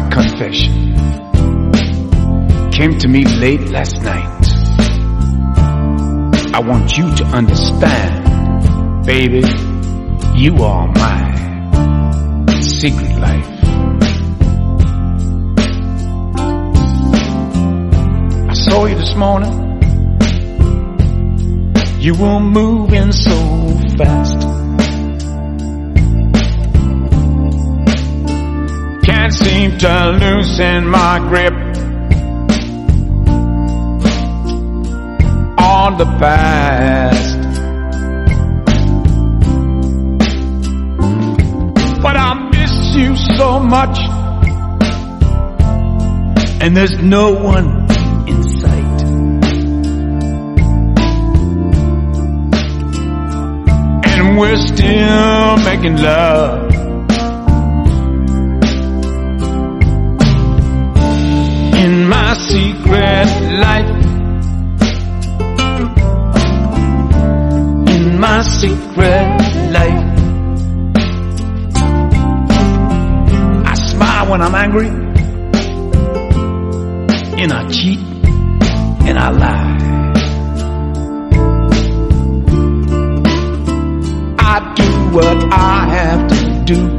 private confession came to me late last night. I want you to understand, baby, you are my secret life. I saw you this morning. You were moving so fast. Can't seem to loosen my grip on the past. But I miss you so much, and there's no one in sight. And we're still making love. In my secret life, in my secret life, I smile when I'm angry, and I cheat, and I lie. I do what I have to do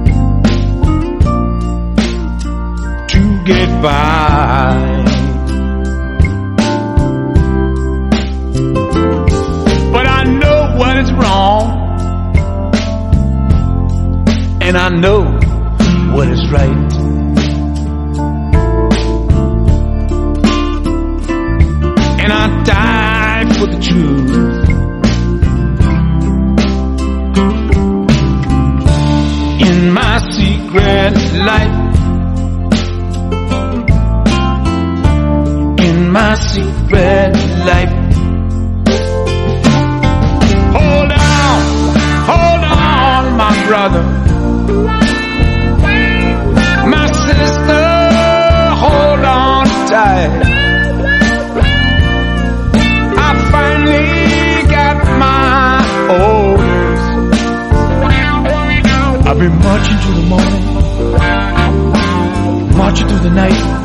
get by. But I know what is wrong, and I know what is right. And I die for the truth. In my secret life, my secret life. Hold on, my brother, my sister, hold on tight. I finally got my orders. I've been marching through the morning, marching through the night,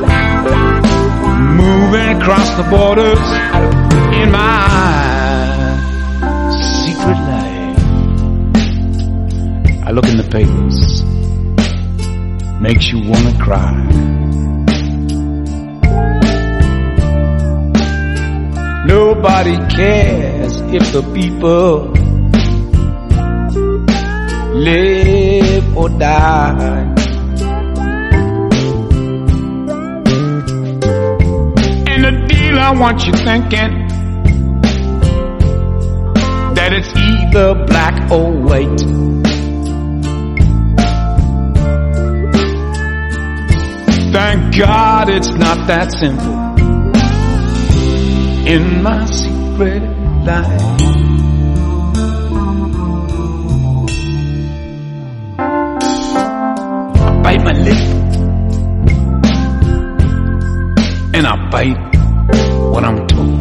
moving across the borders in my secret life. I look in the papers, makes you wanna cry. Nobody cares if the people live or die. I want you thinking that it's either black or white. Thank God it's not that simple. In my secret life, I bite my lip, and I bite what I'm told.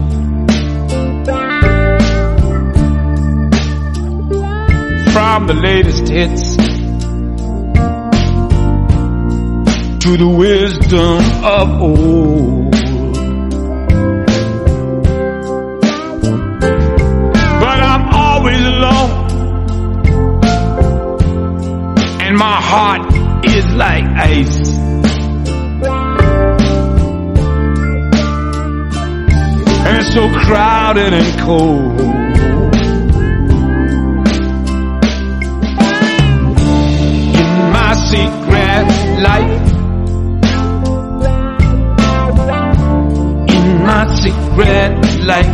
From the latest hits to the wisdom of old. But I'm always alone, and my heart is like ice. And it's so crowded and cold. In my secret life, in my secret life,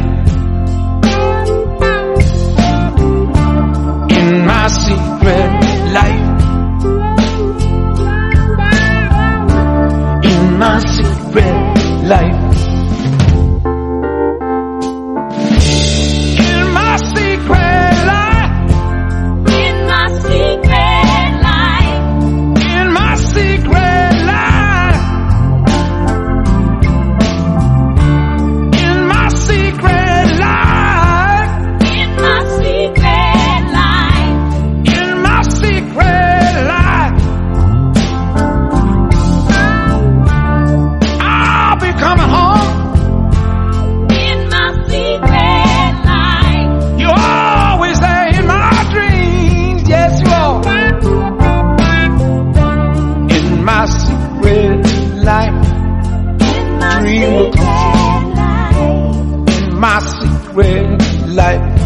in my secret life, in my secret life. Secret red light